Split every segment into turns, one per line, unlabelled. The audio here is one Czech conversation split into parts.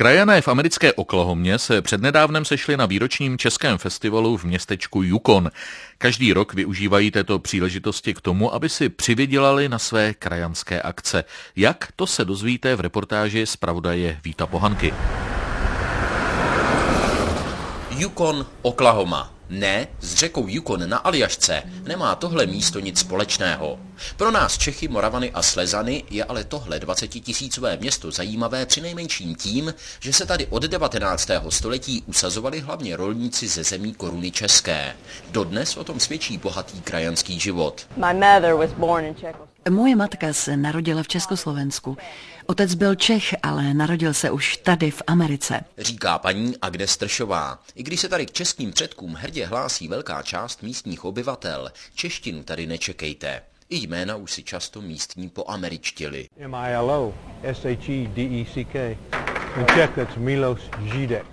Krajané v americké Oklahomě se přednedávnem sešli na výročním českém festivalu v městečku Yukon. Každý rok využívají této příležitosti k tomu, aby si přivydělali na své krajanské akce. Jak, to se dozvíte v reportáži zpravodaje Víta Pohanky.
Yukon, Oklahoma. Ne, s řekou Yukon na Aljašce nemá tohle místo nic společného. Pro nás Čechy, Moravany a Slezany je ale tohle 20 000 město zajímavé přinejmenším tím, že se tady od 19. století usazovali hlavně rolníci ze zemí Koruny české. Dodnes o tom svědčí bohatý krajanský život.
Moje matka se narodila v Československu. Otec byl Čech, ale narodil se už tady v Americe.
Říká paní Agnes Tršová. I když se tady k českým předkům hrdě hlásí velká část místních obyvatel, češtinu tady nečekejte. I jména už si často místní poameričtili.
Milo, Shedek. In Czech that's Miloš Žídek.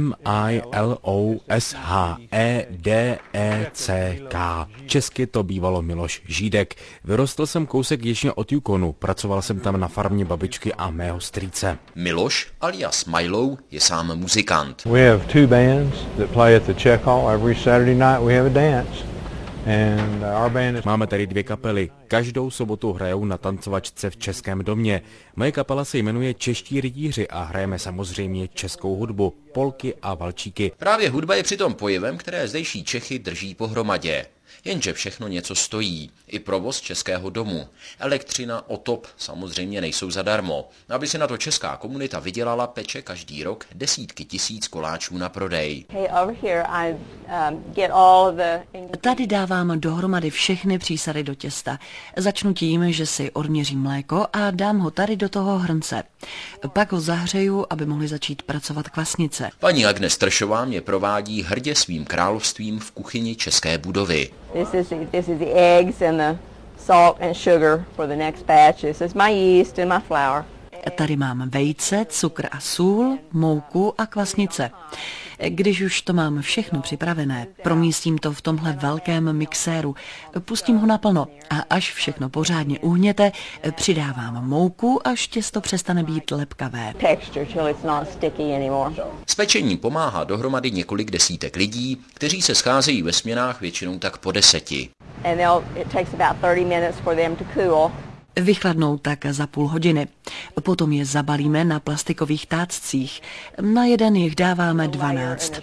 Miloshedek. Česky to bývalo Miloš Žídek. Vyrostl jsem kousek jižně od Yukonu, pracoval jsem tam na farmě babičky a mého strýce.
Miloš alias Milo je sám muzikant.
We have two bands that play at the Czech Hall. Every Saturday night we have a dance.
Máme tady dvě kapely. Každou sobotu hrajou na tancovačce v Českém domě. Moje kapela se jmenuje Čeští rytíři a hrajeme samozřejmě českou hudbu, polky a valčíky.
Právě hudba je přitom pojevem, které zdejší Čechy drží pohromadě. Jenže všechno něco stojí. I provoz českého domu. Elektřina, otop samozřejmě nejsou zadarmo. Aby si na to česká komunita vydělala, peče každý rok desítky tisíc koláčů na prodej.
Tady dávám dohromady všechny přísady do těsta. Začnu tím, že si odměřím mléko a dám ho tady do toho hrnce. Pak ho zahřeju, aby mohly začít pracovat kvasnice.
Paní Agnes Tršová mě provádí hrdě svým královstvím v kuchyni české budovy.
This is the eggs and the salt and sugar for the next batch. This is my yeast and my flour.
Tady mám vejce, cukr a sůl, mouku a kvasnice. Když už to mám všechno připravené, promístím to v tomhle velkém mixéru, pustím ho naplno a až všechno pořádně uhněte, přidávám mouku, až těsto přestane být lepkavé.
S pečením pomáhá dohromady několik desítek lidí, kteří se scházejí ve směnách většinou tak po 10.
Vychladnou tak za půl hodiny. Potom je zabalíme na plastikových táccích. Na jeden jich dáváme 12.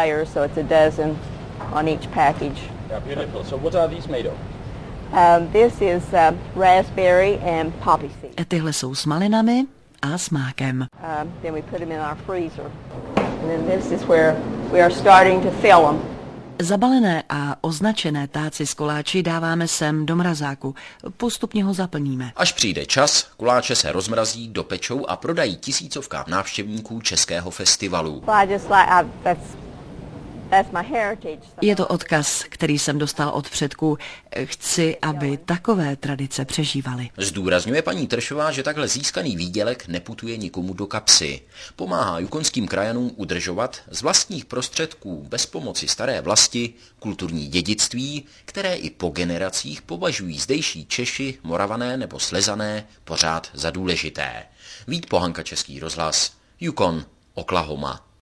Tyhle jsou s malinami a s mákem. Zabalené a označené táci z koláči dáváme sem do mrazáku. Postupně ho zaplníme.
Až přijde čas, koláče se rozmrazí, dopečou a prodají tisícovkám návštěvníků českého festivalu.
Je to odkaz, který jsem dostal od předků. Chci, aby takové tradice přežívaly.
Zdůrazňuje paní Tršová, že takhle získaný výdělek neputuje nikomu do kapsy. Pomáhá yukonským krajanům udržovat z vlastních prostředků bez pomoci staré vlasti kulturní dědictví, které i po generacích považují zdejší Češi, Moravané nebo Slezané pořád za důležité. Vít Pohanka, Český rozhlas, Yukon, Oklahoma.